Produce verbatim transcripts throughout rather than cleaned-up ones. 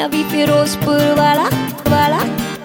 नवी फिरोजपुर वाला वाला।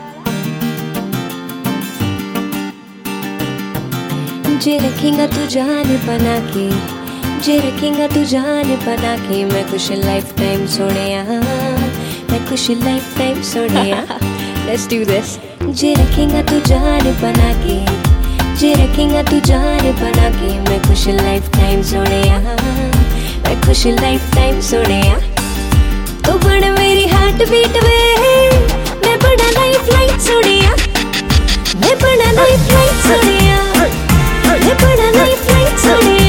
जे रखेगा तू जान बना के, जे रखेगा तू जान बना के, मैं खुश लाइफ टाइम सोनिया, मैं खुश life time Sonia. Let's do this। जे रखेगा तू जान बना के, जे रखेगा तू जान बना के, मैं खुश लाइफ टाइम सोनिया, मैं खुश लाइफ टाइम सोनिया। तो बड़ मेरी हार्ट बीट वे, मैं बड़ा लाइफ लाइट सोनिया, मैं बड़ा लाइफ लाइट सोनिया, मैं बड़ा लाइफ लाइट सोनिया।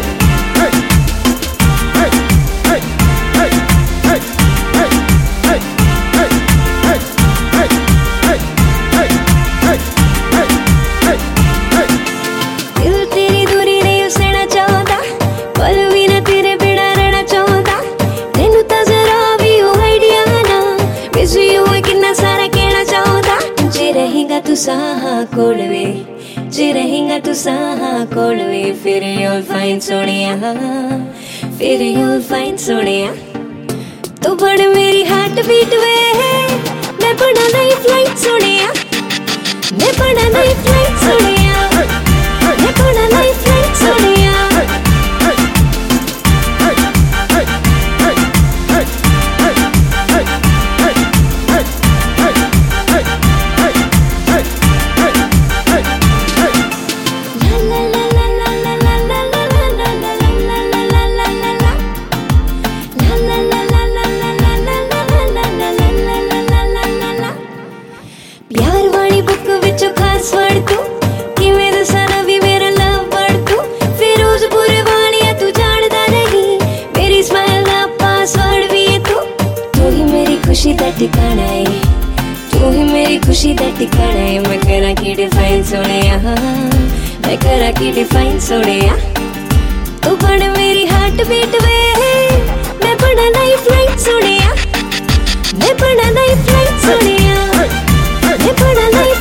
दिल तेरी दूरी नहीं उसना चाहता, पर भी ना तेरे बिना रहना चाहता। तेनू तो जरा भी हो आइडिया ना, मिस यू कितना सारा कहना चाहता। जे रहेगा तू साहा कोल वे, जे रहेगा तू साहा कोल वे, फिर you'll find सोनिया, फिर you'll find सोनिया। तो बड़ मेरी हार्ट बीट वे, मैं बड़ा लाइफ लाइट सोनिया, मैं बड़ा लाइफ लाइट सोनिया, मैं बड़ा लाइफ लाइट सोनिया। प्यार वाली बुक विच खास वर्ड तू, किवें दसां नवी मेरा लव वर्ड तू। फिरोजपुर वालिया तू जानदा नहीं, मेरी स्माइल दा पासवर्ड भी है तू। तू ही मेरी खुशी दा ठिकाना है, तू ही मेरी खुशी दा ठिकाना है। मैं करा की डिफाइन सोनिया, मैं करा की डिफाइन सोनिया। तू बड़ मेरी हार्ट बीट वे, मैं बड़ा लाइफ लाइट सोनिया, मैं बड़ा लाइफ लाइट सोनिया, मैं बड़ा लाइफ